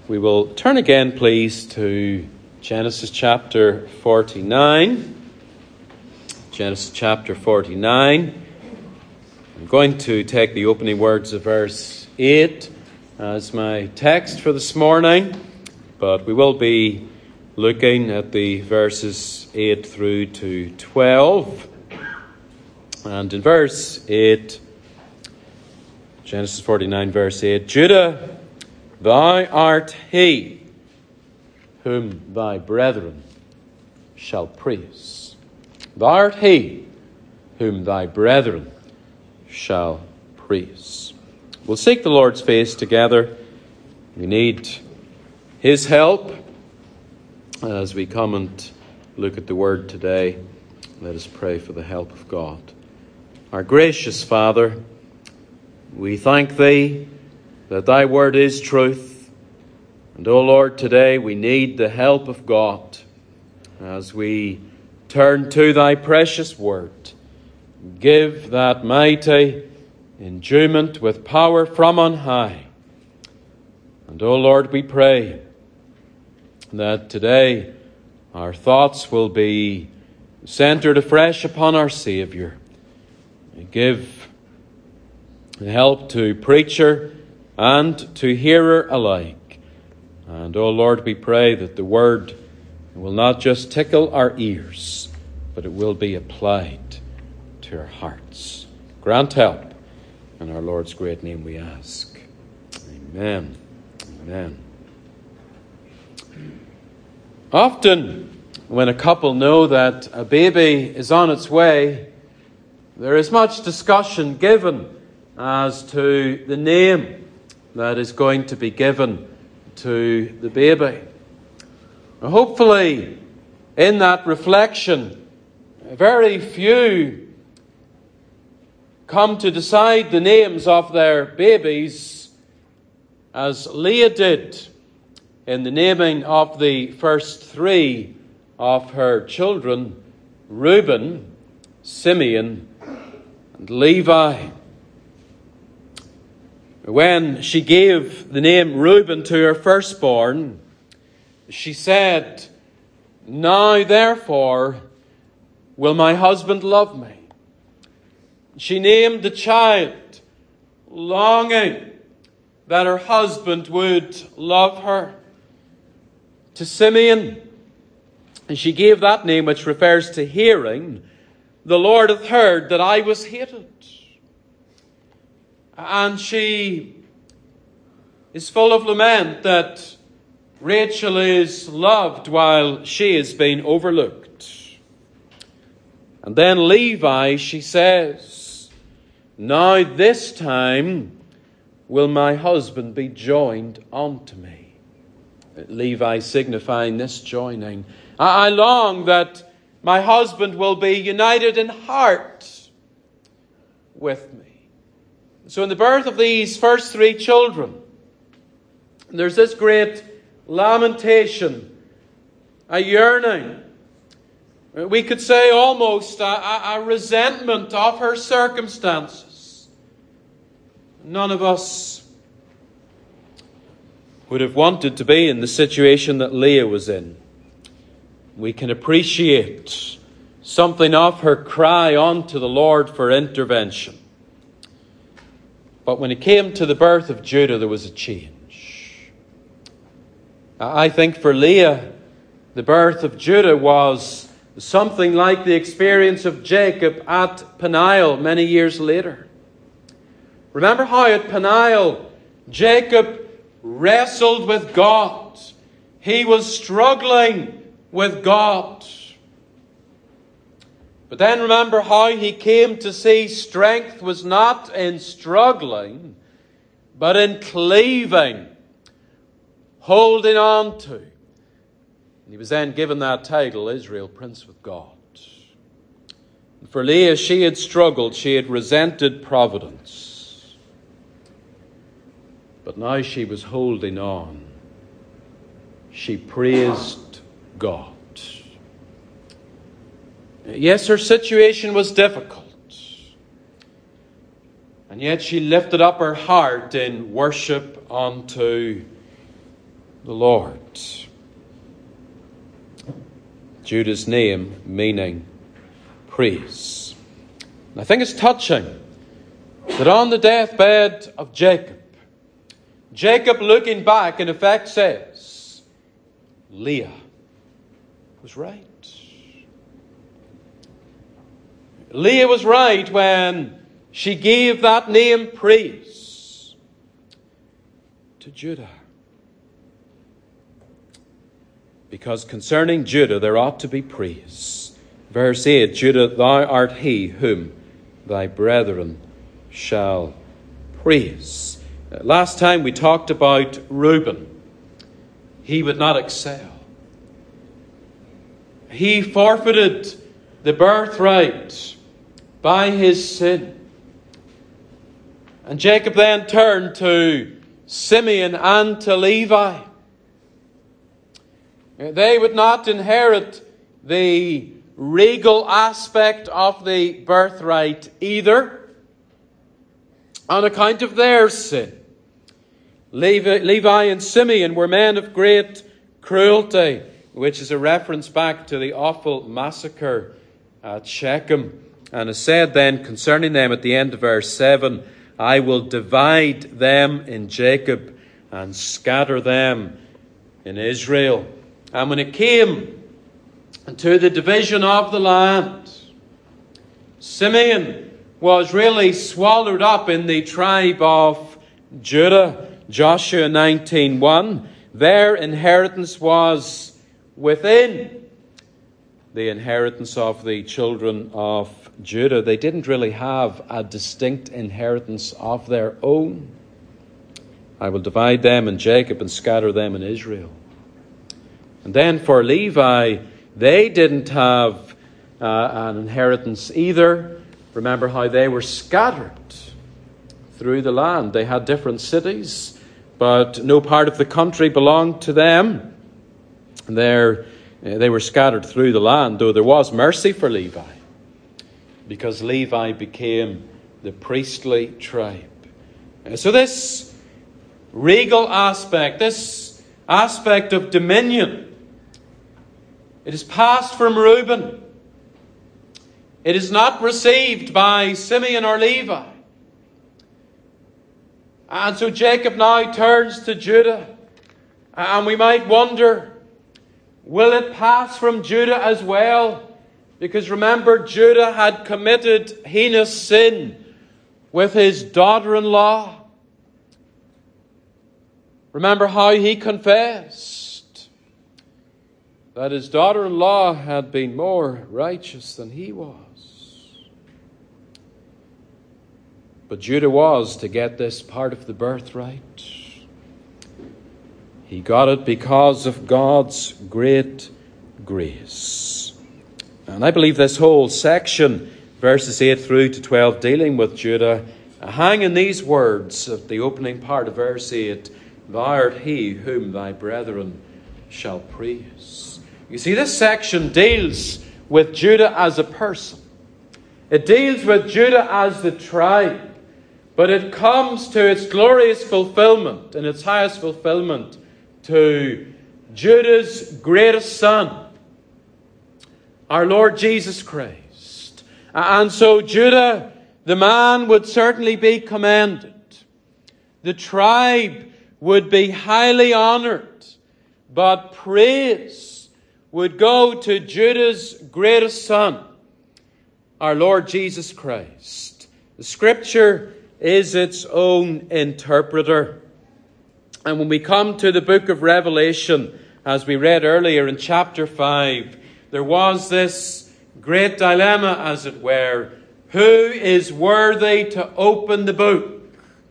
We will turn again, please, to Genesis chapter 49. Genesis chapter 49. I'm going to take the opening words of verse 8 as my text for this morning, but we will be looking at the verses 8 through to 12. And in verse 8, Genesis 49, verse 8, Judah, thou art he whom thy brethren shall praise. Thou art he whom thy brethren shall praise. We'll seek the Lord's face together. We need his help as we come and look at the word today. Let us pray for the help of God. Our gracious Father, we thank thee that thy word is truth. And, O Lord, today we need the help of God as we turn to thy precious word. Give that mighty endowment with power from on high. And, O Lord, we pray that today our thoughts will be centered afresh upon our Saviour. Give help to preacher and to hearer alike. And, O Lord, we pray that the word will not just tickle our ears, but it will be applied to our hearts. Grant help. In our Lord's great name we ask. Amen. Amen. Often, when a couple know that a baby is on its way, there is much discussion given as to the name that is going to be given to the baby. Hopefully, in that reflection, very few come to decide the names of their babies as Leah did in the naming of the first three of her children, Reuben, Simeon, and Levi. When she gave the name Reuben to her firstborn, she said, Now therefore will my husband love me. She named the child, longing that her husband would love her. To Simeon, she gave that name which refers to hearing, The Lord hath heard that I was hated. And she is full of lament that Rachel is loved while she is being overlooked. And then Levi, she says, Now this time will my husband be joined unto me. Levi signifying this joining. I long that my husband will be united in heart with me. So in the birth of these first three children, there's this great lamentation, a yearning. We could say almost a resentment of her circumstances. None of us would have wanted to be in the situation that Leah was in. We can appreciate something of her cry unto the Lord for intervention. But when it came to the birth of Judah, there was a change. I think for Leah, the birth of Judah was something like the experience of Jacob at Peniel many years later. Remember how at Peniel, Jacob wrestled with God. He was struggling with God. But then remember how he came to see strength was not in struggling, but in cleaving, holding on to. And he was then given that title, Israel, Prince with God. And for Leah, she had struggled, she had resented providence. But now she was holding on. She praised God. Yes, her situation was difficult. And yet she lifted up her heart in worship unto the Lord. Judah's name meaning praise. And I think it's touching that on the deathbed of Jacob, Jacob looking back in effect says, Leah was right. Leah was right when she gave that name praise to Judah. Because concerning Judah there ought to be praise. Verse 8, Judah, thou art he whom thy brethren shall praise. Last time we talked about Reuben. He would not excel. He forfeited the birthright by his sin. And Jacob then turned to Simeon and to Levi. They would not inherit the regal aspect of the birthright either, on account of their sin. Levi and Simeon were men of great cruelty, which is a reference back to the awful massacre at Shechem. And is said then concerning them at the end of verse 7, I will divide them in Jacob and scatter them in Israel. And when it came to the division of the land, Simeon was really swallowed up in the tribe of Judah. Joshua 19:1. Their inheritance was within the inheritance of the children of Judah. They didn't really have a distinct inheritance of their own. I will divide them in Jacob and scatter them in Israel. And then for Levi, they didn't have an inheritance either. Remember how they were scattered through the land. They had different cities, but no part of the country belonged to them. They were scattered through the land, though there was mercy for Levi, because Levi became the priestly tribe. So this regal aspect, this aspect of dominion, it is passed from Reuben. It is not received by Simeon or Levi. And so Jacob now turns to Judah. And we might wonder, will it pass from Judah as well? Because remember, Judah had committed heinous sin with his daughter-in-law. Remember how he confessed that his daughter-in-law had been more righteous than he was. But Judah was to get this part of the birthright. He got it because of God's great grace. And I believe this whole section, verses 8 through to 12, dealing with Judah, hang in these words of the opening part of verse 8, Thou art he whom thy brethren shall praise. You see, this section deals with Judah as a person. It deals with Judah as the tribe. But it comes to its glorious fulfillment, and its highest fulfillment, to Judah's greatest son, our Lord Jesus Christ. And so Judah, the man, would certainly be commended. The tribe would be highly honored, but praise would go to Judah's greatest son, our Lord Jesus Christ. The Scripture is its own interpreter. And when we come to the book of Revelation, as we read earlier in chapter 5, there was this great dilemma, as it were. Who is worthy to open the book?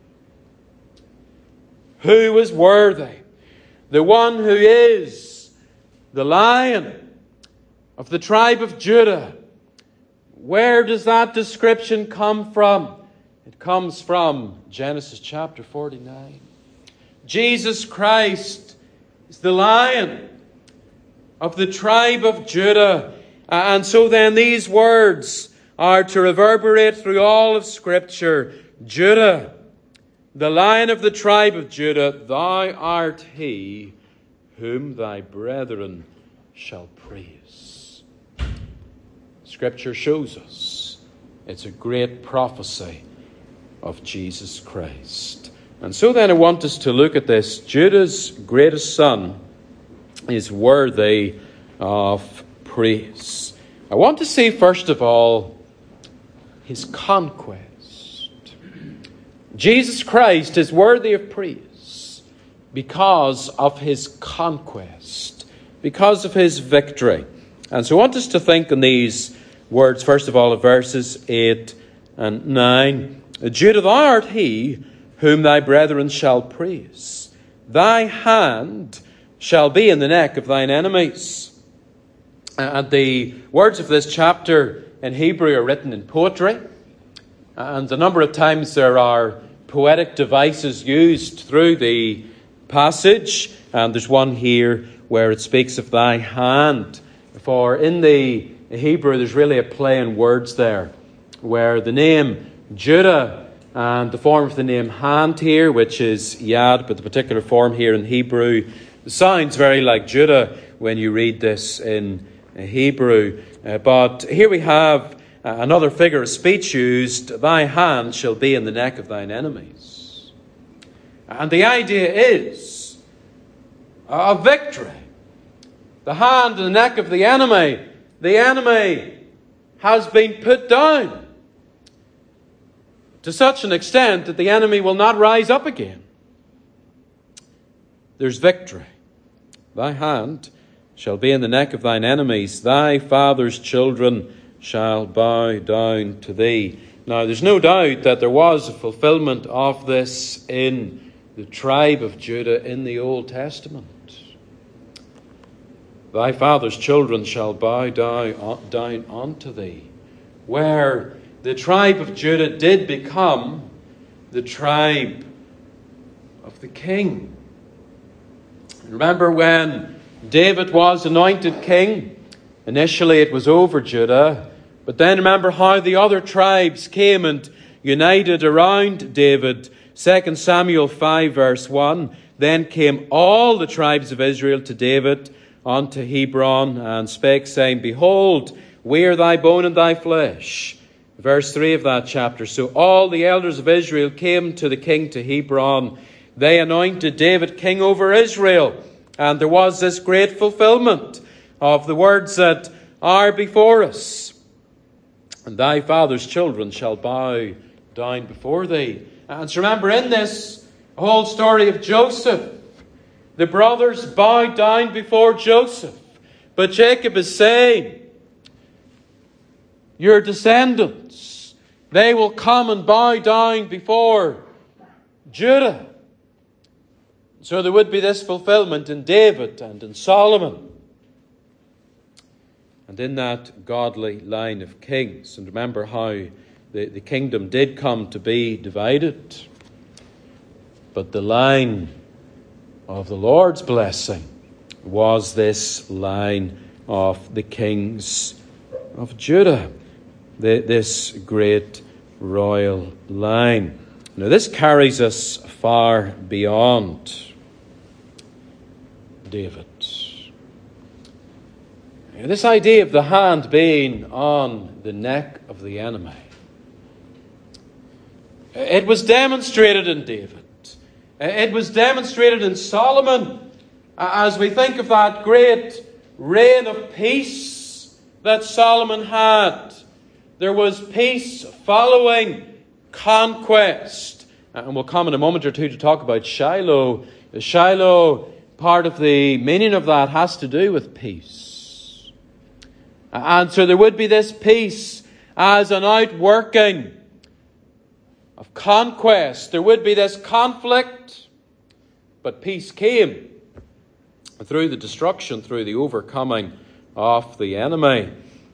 Who is worthy? The one who is the Lion of the tribe of Judah. Where does that description come from? It comes from Genesis chapter 49. Jesus Christ is the Lion of the tribe of Judah. And so then these words are to reverberate through all of Scripture. Judah, the Lion of the tribe of Judah, thou art he whom thy brethren shall praise. Scripture shows us it's a great prophecy of Jesus Christ. And so then I want us to look at this. Judah's greatest son is worthy of praise. I want to see, first of all, his conquest. Jesus Christ is worthy of praise because of his conquest, because of his victory. And so I want us to think on these words, first of all, of verses 8 and 9. Judah, thou art he whom thy brethren shall praise. Thy hand shall be in the neck of thine enemies. And the words of this chapter in Hebrew are written in poetry. And a number of times there are poetic devices used through the passage. And there's one here where it speaks of thy hand. For in the Hebrew there's really a play on words there, where the name Judah and the form of the name hand here, which is Yad, but the particular form here in Hebrew sounds very like Judah when you read this in Hebrew. But here we have another figure of speech used. Thy hand shall be in the neck of thine enemies. And the idea is a victory. The hand in the neck of the enemy. The enemy has been put down to such an extent that the enemy will not rise up again. There's victory. Thy hand shall be in the neck of thine enemies. Thy father's children shall bow down to thee. Now, there's no doubt that there was a fulfillment of this in the tribe of Judah in the Old Testament. Thy father's children shall bow down unto thee. Where the tribe of Judah did become the tribe of the king. Remember when David was anointed king? Initially it was over Judah. But then remember how the other tribes came and united around David. 2 Samuel 5 verse 1. Then came all the tribes of Israel to David unto Hebron, and spake, saying, Behold, we are thy bone and thy flesh. Verse 3 of that chapter. So all the elders of Israel came to the king to Hebron. They anointed David king over Israel. And there was this great fulfillment of the words that are before us. And thy father's children shall bow down before thee. And so remember in this whole story of Joseph, the brothers bowed down before Joseph. But Jacob is saying, your descendants, they will come and bow down before Judah. So there would be this fulfillment in David and in Solomon. And in that godly line of kings. And remember how the kingdom did come to be divided. But the line of the Lord's blessing was this line of the kings of Judah. This great royal line. Now this carries us far beyond David. This idea of the hand being on the neck of the enemy. It was demonstrated in David. It was demonstrated in Solomon as we think of that great reign of peace that Solomon had. There was peace following conquest. And we'll come in a moment or two to talk about Shiloh. Shiloh, part of the meaning of that has to do with peace. And so there would be this peace as an outworking of conquest. There would be this conflict, but peace came through the destruction, through the overcoming of the enemy.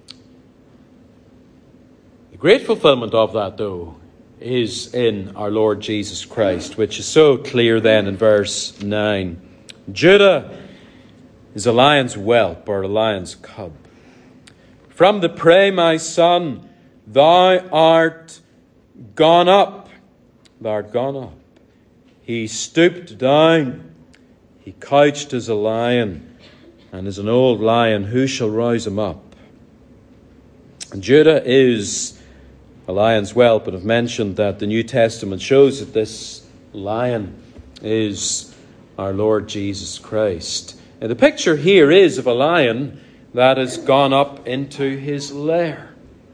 The great fulfillment of that, though, is in our Lord Jesus Christ, which is so clear then in verse 9. Judah is a lion's whelp or a lion's cub. From the prey, my son, thou art gone up. Thou art gone up. He stooped down. He couched as a lion, and as an old lion, who shall rouse him up? And Judah is a lion's whelp, and I've mentioned that the New Testament shows that this lion is our Lord Jesus Christ. And the picture here is of a lion that has gone up into his lair.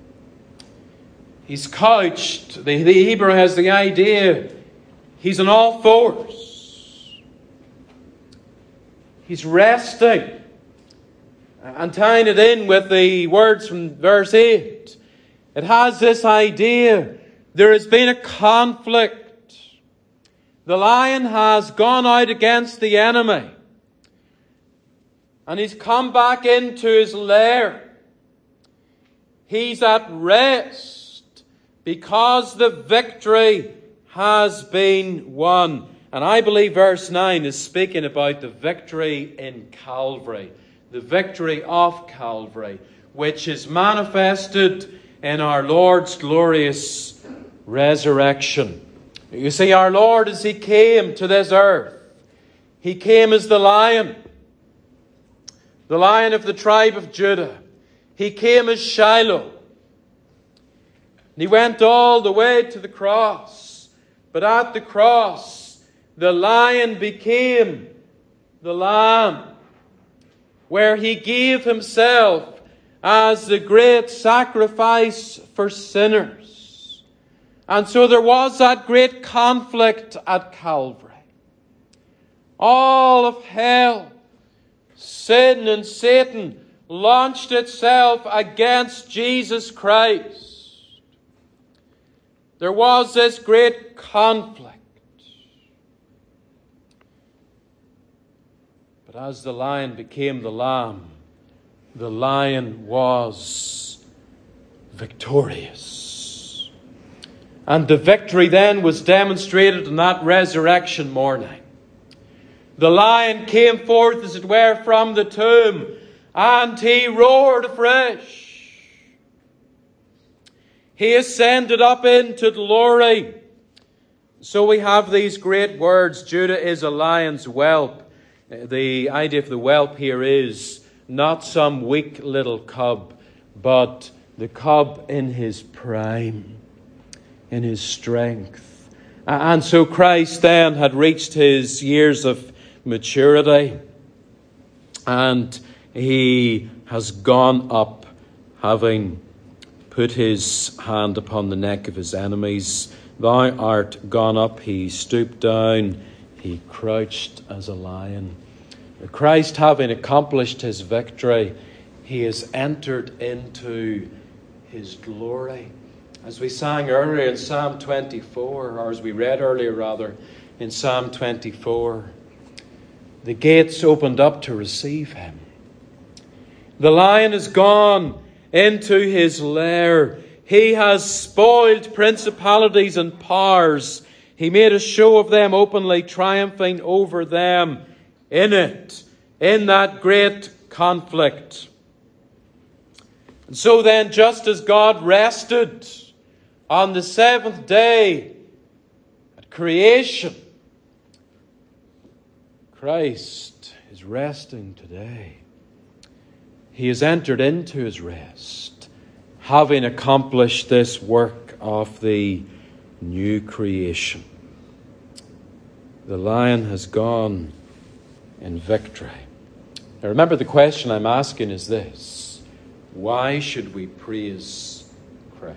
He's couched. The Hebrew has the idea he's on all fours. He's resting. And tying it in with the words from verse 8, it has this idea there has been a conflict. The lion has gone out against the enemy, and he's come back into his lair. He's at rest because the victory has been won. And I believe verse 9 is speaking about the victory in Calvary. The victory of Calvary, which is manifested in our Lord's glorious resurrection. You see, our Lord, as He came to this earth, He came as the lion of the tribe of Judah. He came as Shiloh. And He went all the way to the cross. But at the cross, the lion became the lamb, where He gave Himself as the great sacrifice for sinners. And so there was that great conflict at Calvary. All of hell, sin and Satan, launched itself against Jesus Christ. There was this great conflict. But as the lion became the lamb, the lion was victorious. And the victory then was demonstrated on that resurrection morning. The lion came forth, as it were, from the tomb, and he roared afresh. He ascended up into glory. So we have these great words, Judah is a lion's whelp. The idea of the whelp here is not some weak little cub, but the cub in his prime, in his strength. And so Christ then had reached his years of maturity, and He has gone up, having put His hand upon the neck of His enemies. Thou art gone up. He stooped down. He crouched as a lion. Christ, having accomplished His victory, He has entered into His glory. As we sang earlier in Psalm 24, or as we read earlier rather, in Psalm 24, the gates opened up to receive Him. The lion has gone into his lair. He has spoiled principalities and powers. He made a show of them openly, triumphing over them in that great conflict. And so then, just as God rested on the seventh day at creation, Christ is resting today. He has entered into His rest, having accomplished this work of the new creation. The lion has gone in victory. Now remember, the question I'm asking is this: why should we praise Christ?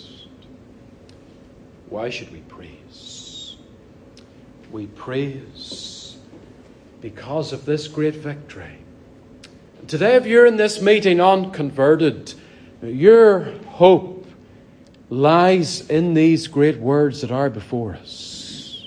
Why should we praise? We praise because of this great victory. Today, if you're in this meeting unconverted, your hope lies in these great words that are before us.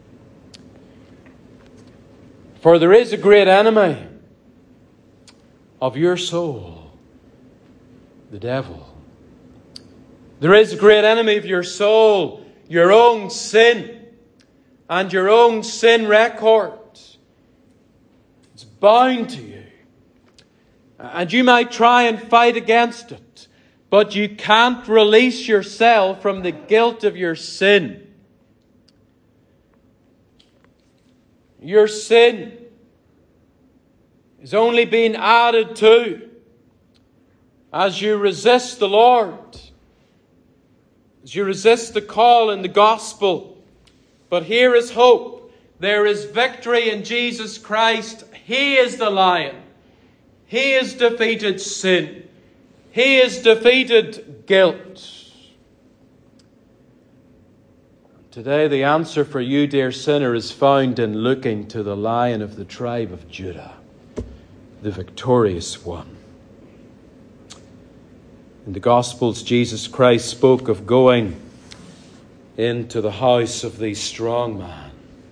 For there is a great enemy of your soul, the devil. There is a great enemy of your soul, your own sin, and your own sin record. It's bound to you. And you might try and fight against it, but you can't release yourself from the guilt of your sin. Your sin is only being added to as you resist the Lord, as you resist the call in the gospel. But here is hope. There is victory in Jesus Christ. He is the Lion. He has defeated sin. He has defeated guilt. Today, the answer for you, dear sinner, is found in looking to the Lion of the tribe of Judah, the victorious one. In the Gospels, Jesus Christ spoke of going into the house of the strong man.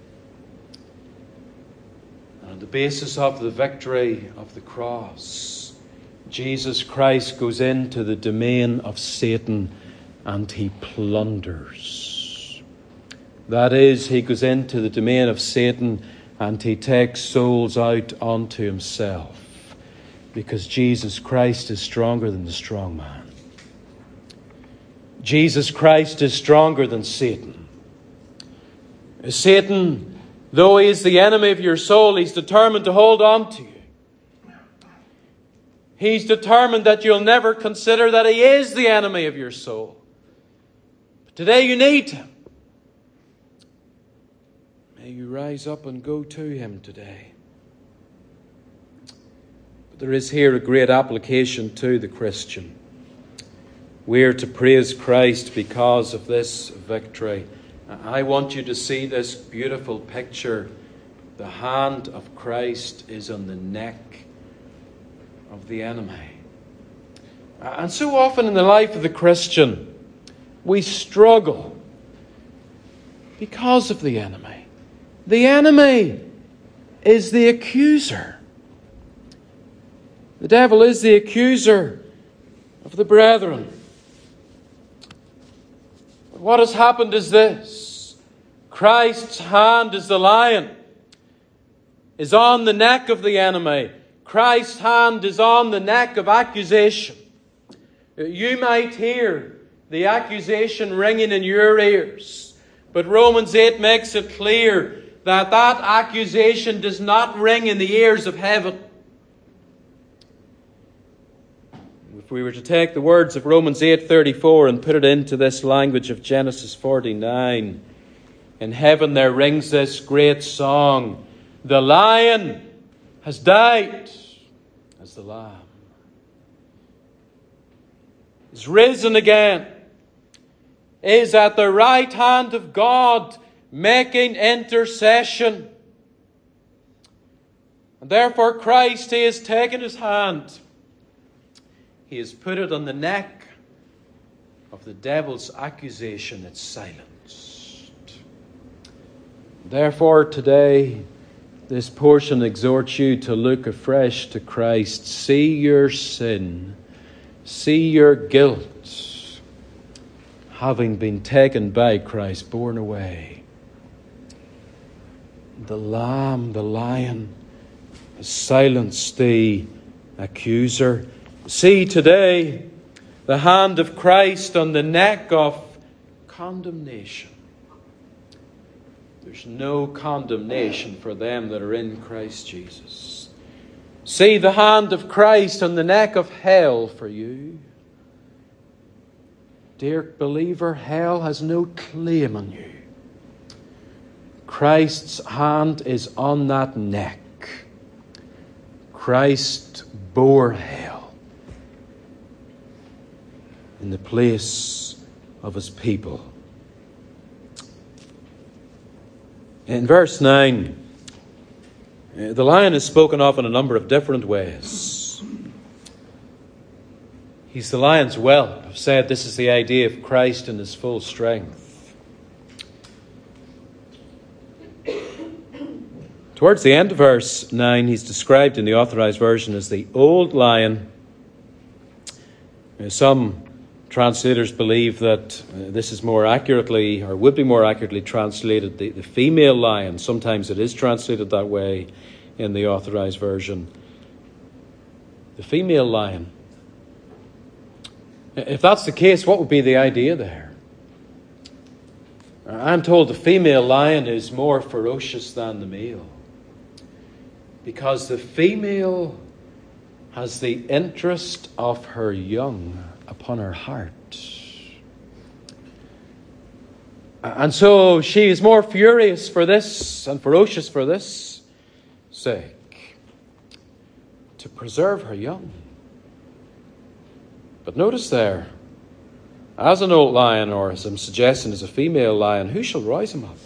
And on the basis of the victory of the cross, Jesus Christ goes into the domain of Satan and he plunders. That is, he goes into the domain of Satan and he takes souls out onto himself, because Jesus Christ is stronger than the strong man. Jesus Christ is stronger than Satan. Satan, though he is the enemy of your soul, he's determined to hold on to you. He's determined that you'll never consider that he is the enemy of your soul. But today you need him. May you rise up and go to him today. But there is here a great application to the Christian. We are to praise Christ because of this victory. I want you to see this beautiful picture. The hand of Christ is on the neck of the enemy. And so often in the life of the Christian, we struggle because of the enemy. The enemy is the accuser. The devil is the accuser of the brethren. But what has happened is this. Christ's hand is the lion, is on the neck of the enemy. Christ's hand is on the neck of accusation. You might hear the accusation ringing in your ears, but Romans 8 makes it clear that that accusation does not ring in the ears of heaven. If we were to take the words of Romans 8:34 and put it into this language of Genesis 49, in heaven there rings this great song, "The Lion has died as the Lamb is risen again, is at the right hand of God, making intercession." And therefore Christ, he has taken his hand. He has put it on the neck of the devil's accusation. It's silenced. Therefore today, this portion exhorts you to look afresh to Christ. See your sin. See your guilt, having been taken by Christ, borne away. The Lamb, the Lion, has silenced the accuser. See today the hand of Christ on the neck of condemnation. There's no condemnation for them that are in Christ Jesus. See the hand of Christ on the neck of hell for you. Dear believer, hell has no claim on you. Christ's hand is on that neck. Christ bore hell in the place of his people. In verse 9, the lion is spoken of in a number of different ways. He's the lion's whelp. I've said this is the idea of Christ in his full strength. Towards the end of verse 9, he's described in the Authorized Version as the old lion. Some translators believe that this is more accurately, or would be more accurately translated, the female lion. Sometimes it is translated that way in the Authorized Version. The female lion. If that's the case, what would be the idea there? I'm told the female lion is more ferocious than the male. Because the female has the interest of her young upon her heart. And so she is more furious for this and ferocious for this sake, to preserve her young. But notice there, as an old lion, or as I'm suggesting as a female lion, who shall rise him up?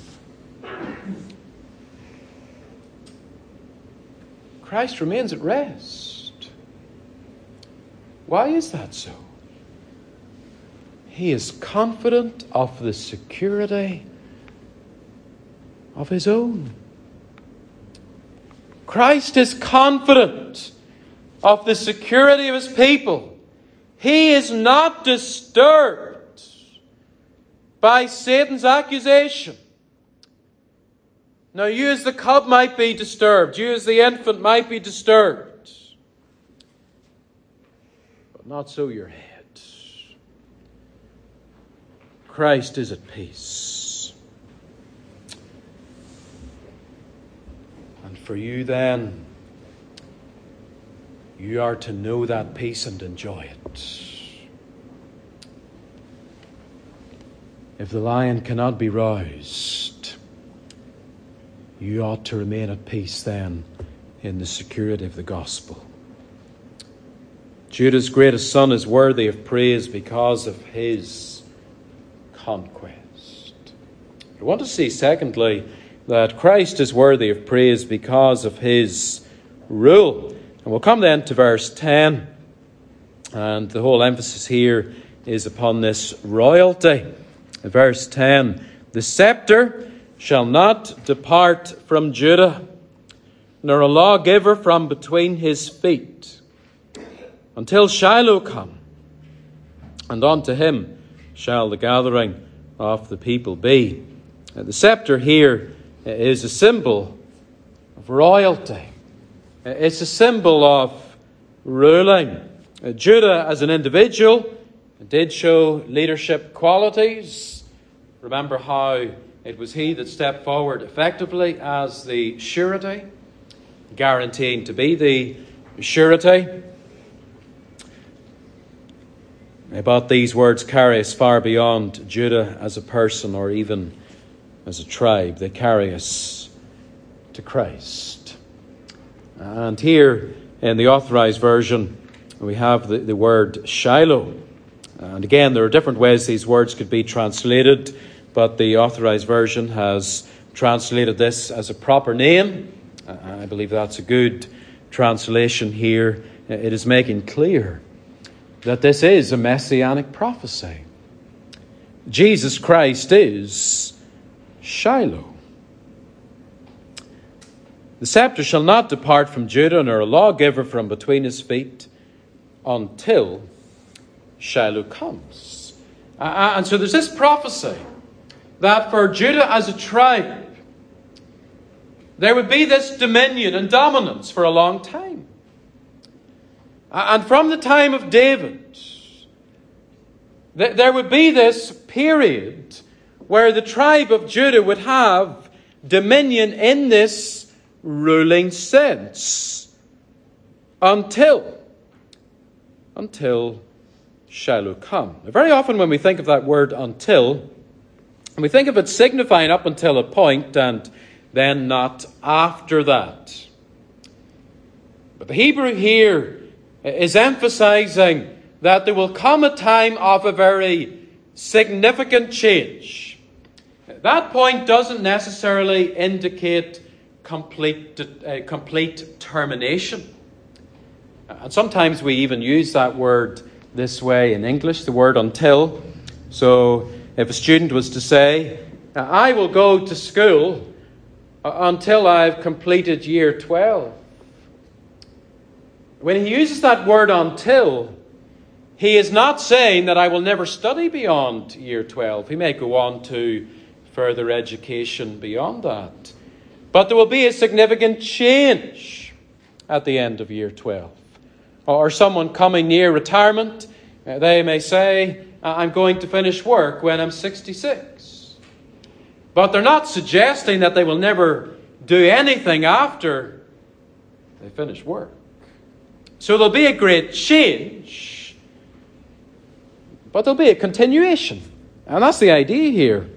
Christ remains at rest. Why is that so? He is confident of the security of his own. Christ is confident of the security of his people. He is not disturbed by Satan's accusation. Now, you as the cub might be disturbed. You as the infant might be disturbed. But not so your head. Christ is at peace. And for you then, you are to know that peace and enjoy it. If the lion cannot be roused, you ought to remain at peace then in the security of the gospel. Judah's greatest son is worthy of praise because of his conquest. I want to see, secondly, that Christ is worthy of praise because of his rule. And we'll come then to verse 10. And the whole emphasis here is upon this royalty. Verse 10, the scepter shall not depart from Judah, nor a lawgiver from between his feet, until Shiloh come, and unto him shall the gathering of the people be. The scepter here is a symbol of royalty. It's a symbol of ruling. Judah as an individual did show leadership qualities. Remember how it was he that stepped forward effectively as the surety, guaranteeing to be the surety. But these words carry us far beyond Judah as a person or even as a tribe. They carry us to Christ. And here in the Authorized Version, we have the word Shiloh. And again, there are different ways these words could be translated, but the Authorized Version has translated this as a proper name. I believe that's a good translation here. It is making clear that this is a messianic prophecy. Jesus Christ is Shiloh. The scepter shall not depart from Judah, nor a lawgiver from between his feet, until Shiloh comes. And so there's this prophecy that for Judah as a tribe, there would be this dominion and dominance for a long time. And from the time of David, there would be this period where the tribe of Judah would have dominion in this ruling sense until Shiloh come. Now, very often when we think of that word until, we think of it signifying up until a point and then not after that. But the Hebrew here is emphasizing that there will come a time of a very significant change. That point doesn't necessarily indicate complete termination. And sometimes we even use that word this way in English, the word until. So if a student was to say, I will go to school until I've completed year 12. When he uses that word until, he is not saying that I will never study beyond year 12. He may go on to further education beyond that. But there will be a significant change at the end of year 12. Or someone coming near retirement, they may say, I'm going to finish work when I'm 66. But they're not suggesting that they will never do anything after They finish work. So there'll be a great change, but there'll be a continuation. And that's the idea here.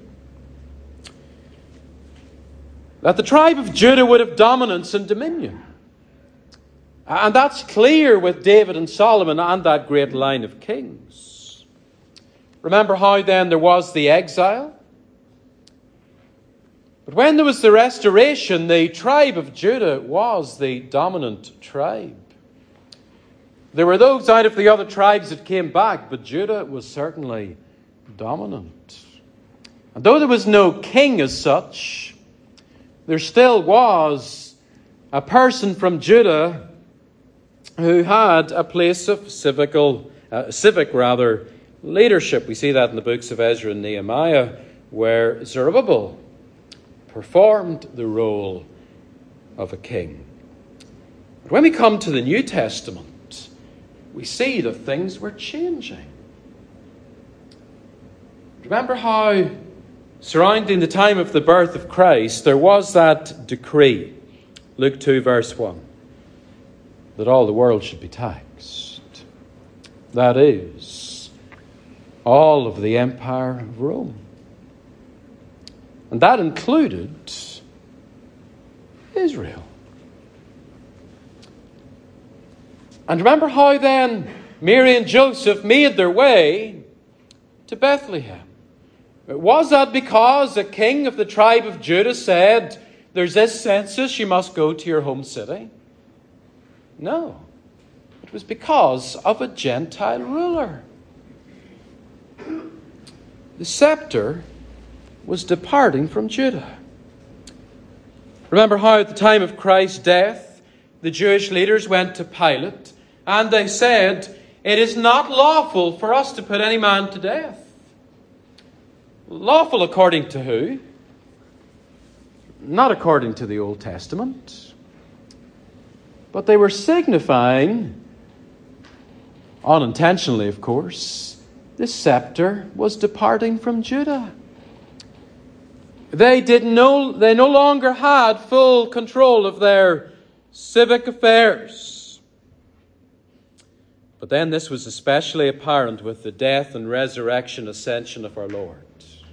That the tribe of Judah would have dominance and dominion. And that's clear with David and Solomon and that great line of kings. Remember how then there was the exile? But when there was the restoration, the tribe of Judah was the dominant tribe. There were those out of the other tribes that came back, but Judah was certainly dominant. And though there was no king as such, there still was a person from Judah who had a place of civic leadership. We see that in the books of Ezra and Nehemiah, where Zerubbabel performed the role of a king. But when we come to the New Testament, we see that things were changing. Remember how, surrounding the time of the birth of Christ, there was that decree, Luke 2 verse 1, that all the world should be taxed. That is, all of the empire of Rome. And that included Israel. And remember how then Mary and Joseph made their way to Bethlehem. Was that because a king of the tribe of Judah said, "There's this census, you must go to your home city"? No. It was because of a Gentile ruler. The scepter was departing from Judah. Remember how at the time of Christ's death, the Jewish leaders went to Pilate and they said, "It is not lawful for us to put any man to death." Lawful according to who? Not according to the Old Testament. But they were signifying, unintentionally of course, the scepter was departing from Judah. They no longer had full control of their civic affairs. But then this was especially apparent with the death and resurrection, ascension of our Lord.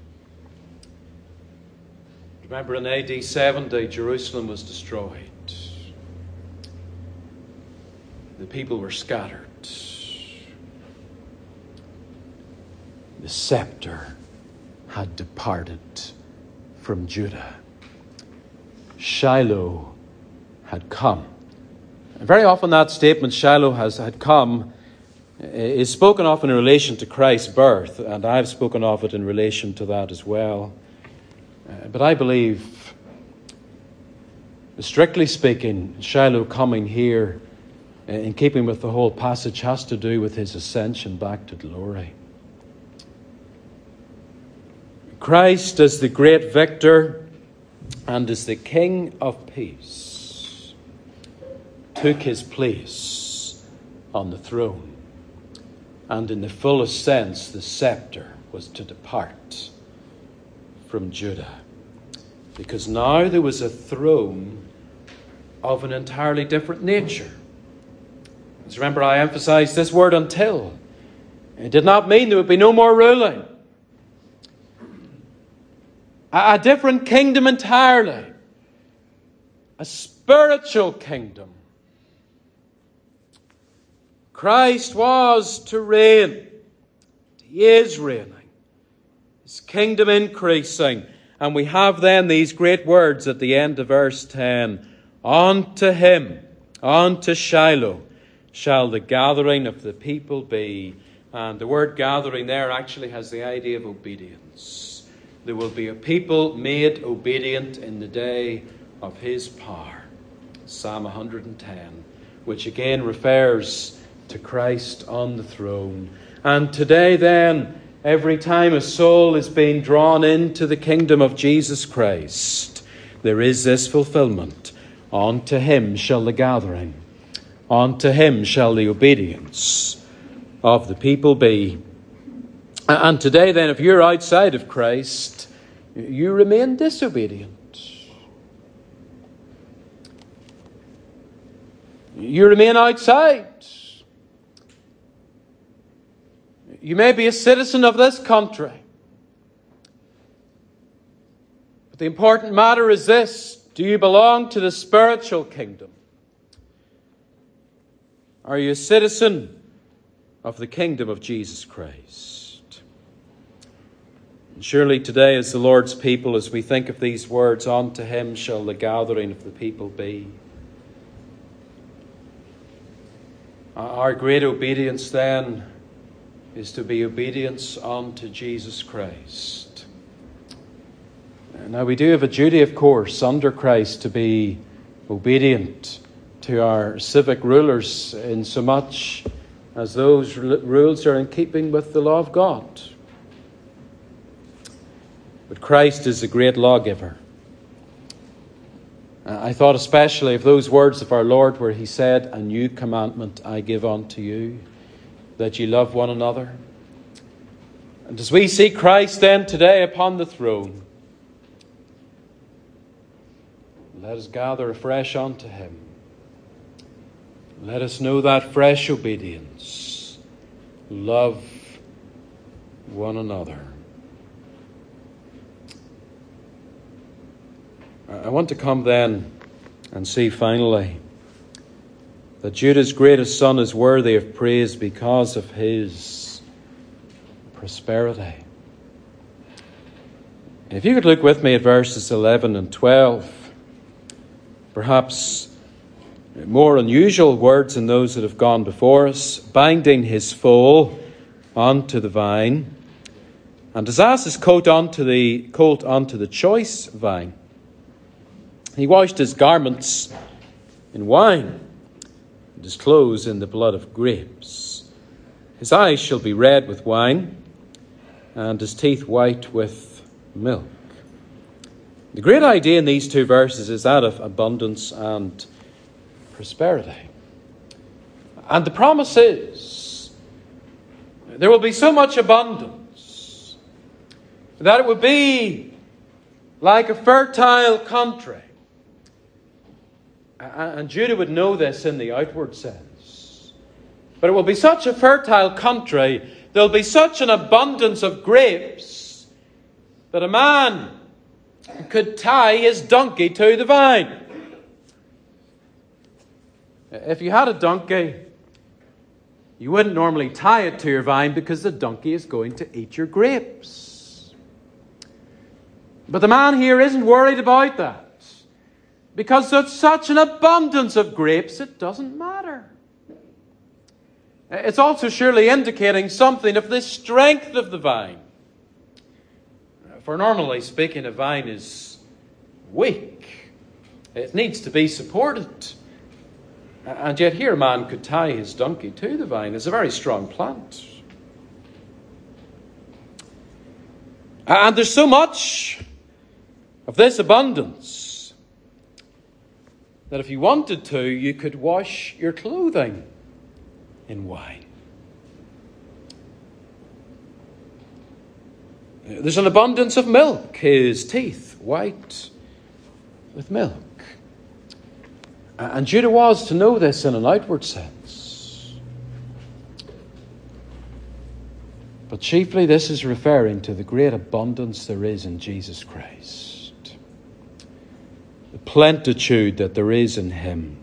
Remember in AD 70, Jerusalem was destroyed. The people were scattered. The scepter had departed from Judah. Shiloh had come. And very often that statement, Shiloh had come, is spoken of in relation to Christ's birth, and I've spoken of it in relation to that as well. But I believe, strictly speaking, Shiloh coming here, in keeping with the whole passage, has to do with his ascension back to glory. Christ, as the great victor and as the King of peace, took his place on the throne. And in the fullest sense, the scepter was to depart from Judah. Because now there was a throne of an entirely different nature. As remember, I emphasized this word "until." It did not mean there would be no more ruling. A different kingdom entirely. A spiritual kingdom. Christ was to reign. He is reigning. His kingdom increasing. And we have then these great words at the end of verse 10. "Unto him, unto Shiloh, shall the gathering of the people be." And the word gathering there actually has the idea of obedience. There will be a people made obedient in the day of his power. Psalm 110, which again refers to Christ on the throne. And today then, every time a soul is being drawn into the kingdom of Jesus Christ, there is this fulfillment. Unto him shall the gathering, unto him shall the obedience of the people be. And today then, if you're outside of Christ, you remain disobedient. you remain outside. You may be a citizen of this country. But the important matter is this: do you belong to the spiritual kingdom? Are you a citizen of the kingdom of Jesus Christ? And surely today, as the Lord's people, as we think of these words, unto him shall the gathering of the people be. Our great obedience then is to be obedience unto Jesus Christ. Now we do have a duty, of course, under Christ to be obedient to our civic rulers in so much as those rules are in keeping with the law of God. But Christ is the great lawgiver. I thought especially of those words of our Lord where he said, "A new commandment I give unto you, that ye love one another." And as we see Christ then today upon the throne, let us gather afresh unto him. Let us know that fresh obedience. Love one another. I want to come then and see finally that Judah's greatest son is worthy of praise because of his prosperity. If you could look with me at verses 11 and 12, perhaps more unusual words than those that have gone before us: binding his foal onto the vine, and his ass's colt onto the choice vine. He washed his garments in wine, and his clothes in the blood of grapes. His eyes shall be red with wine, and his teeth white with milk. The great idea in these two verses is that of abundance and prosperity. And the promise is there will be so much abundance that it will be like a fertile country. And Judah would know this in the outward sense. But it will be such a fertile country, there will be such an abundance of grapes, that a man could tie his donkey to the vine. If you had a donkey, you wouldn't normally tie it to your vine because the donkey is going to eat your grapes. But the man here isn't worried about that. Because there's such an abundance of grapes, it doesn't matter. It's also surely indicating something of the strength of the vine. For normally speaking, a vine is weak. It needs to be supported. And yet here a man could tie his donkey to the vine. It's a very strong plant. And there's so much of this abundance that if you wanted to, you could wash your clothing in wine. There's an abundance of milk, his teeth white with milk. And Judah was to know this in an outward sense. But chiefly this is referring to the great abundance there is in Jesus Christ. The plenitude that there is in him.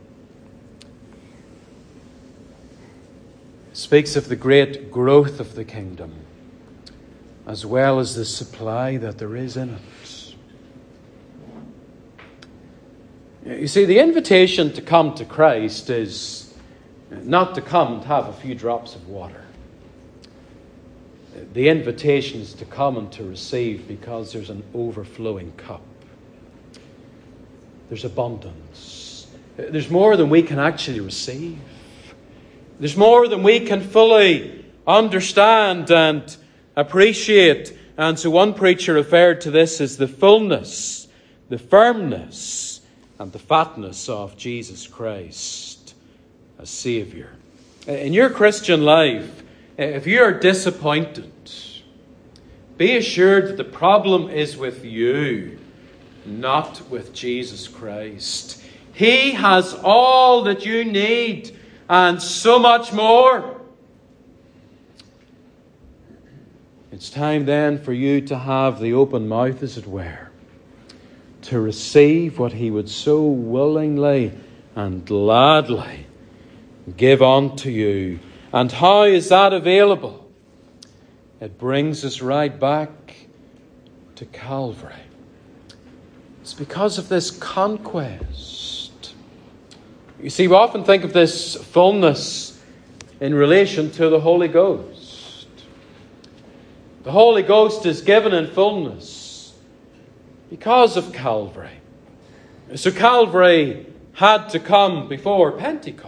It speaks of the great growth of the kingdom, as well as the supply that there is in it. You see, the invitation to come to Christ is not to come to have a few drops of water. The invitation is to come and to receive because there's an overflowing cup. There's abundance. There's more than we can actually receive. There's more than we can fully understand and appreciate. And so one preacher referred to this as the fullness, the firmness, and the fatness of Jesus Christ as Saviour. In your Christian life, if you are disappointed, be assured that the problem is with you, not with Jesus Christ. He has all that you need and so much more. It's time then for you to have the open mouth, as it were, to receive what He would so willingly and gladly give unto you. And how is that available? It brings us right back to Calvary. It's because of this conquest. You see, we often think of this fullness in relation to the Holy Ghost. The Holy Ghost is given in fullness because of Calvary. So Calvary had to come before Pentecost.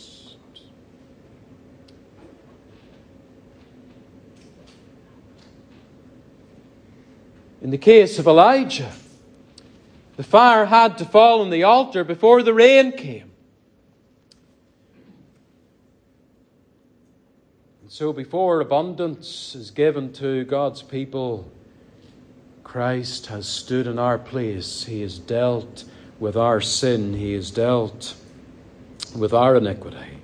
In the case of Elijah, the fire had to fall on the altar before the rain came. And so before abundance is given to God's people, Christ has stood in our place. He has dealt with our sin. He has dealt with our iniquity.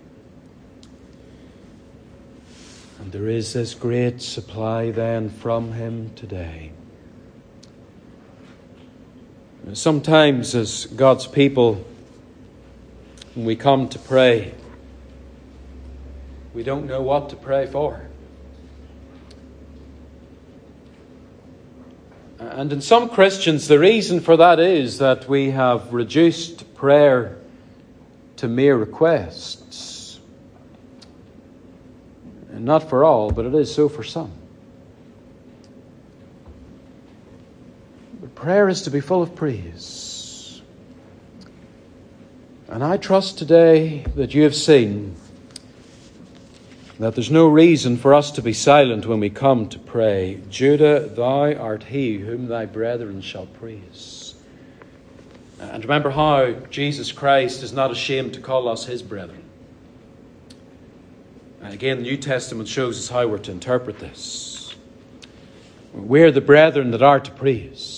And there is this great supply then from Him today. Sometimes as God's people, when we come to pray, we don't know what to pray for. And in some Christians, the reason for that is that we have reduced prayer to mere requests. And not for all, but it is so for some. But prayer is to be full of praise. And I trust today that you have seen that there's no reason for us to be silent when we come to pray. Judah, thou art he whom thy brethren shall praise. And remember how Jesus Christ is not ashamed to call us his brethren. And again, the New Testament shows us how we're to interpret this. We're the brethren that are to praise.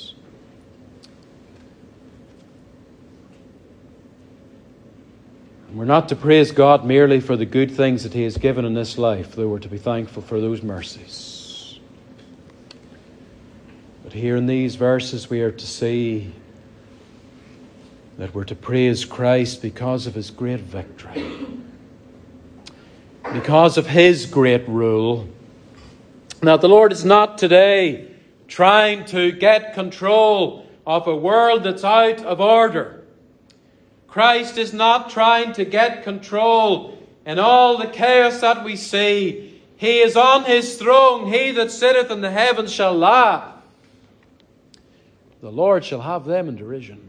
We're not to praise God merely for the good things that He has given in this life, though we're to be thankful for those mercies. But here in these verses we are to see that we're to praise Christ because of His great victory, because of His great rule. Now, the Lord is not today trying to get control of a world that's out of order. Christ is not trying to get control in all the chaos that we see. He is on His throne. He that sitteth in the heavens shall laugh. The Lord shall have them in derision.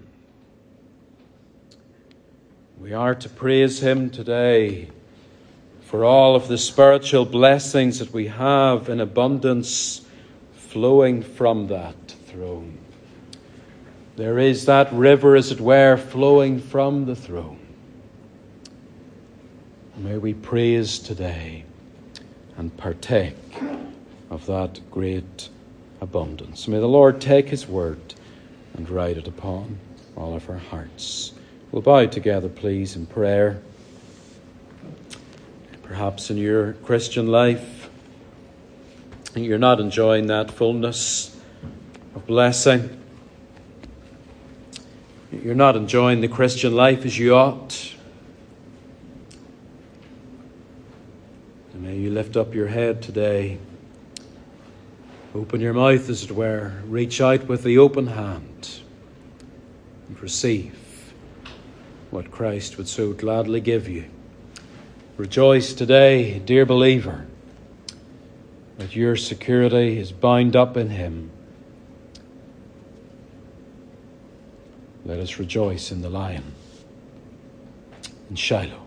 We are to praise Him today for all of the spiritual blessings that we have in abundance flowing from that throne. There is that river, as it were, flowing from the throne. May we praise today and partake of that great abundance. May the Lord take His word and write it upon all of our hearts. We'll bow together, please, in prayer. Perhaps in your Christian life, you're not enjoying that fullness of blessing. You're not enjoying the Christian life as you ought. And may you lift up your head today. Open your mouth, as it were. Reach out with the open hand and receive what Christ would so gladly give you. Rejoice today, dear believer, that your security is bound up in Him. Let us rejoice in the Lion, in Shiloh.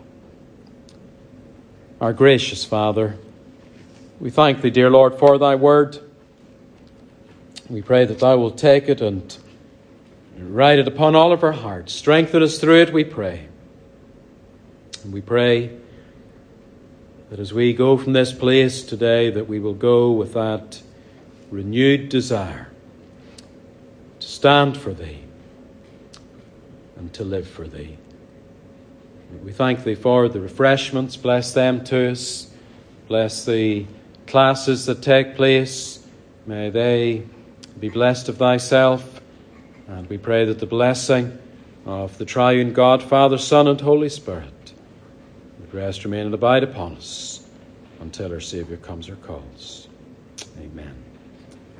Our gracious Father, we thank Thee, dear Lord, for Thy word. We pray that Thou wilt take it and write it upon all of our hearts. Strengthen us through it, we pray. And we pray that as we go from this place today, that we will go with that renewed desire to stand for Thee and to live for thee. We thank thee for the refreshments. Bless them to us. Bless the classes that take place. May they be blessed of thyself. And we pray that the blessing of the triune God, Father, Son, and Holy Spirit would rest, remain, and abide upon us until our Saviour comes or calls. Amen.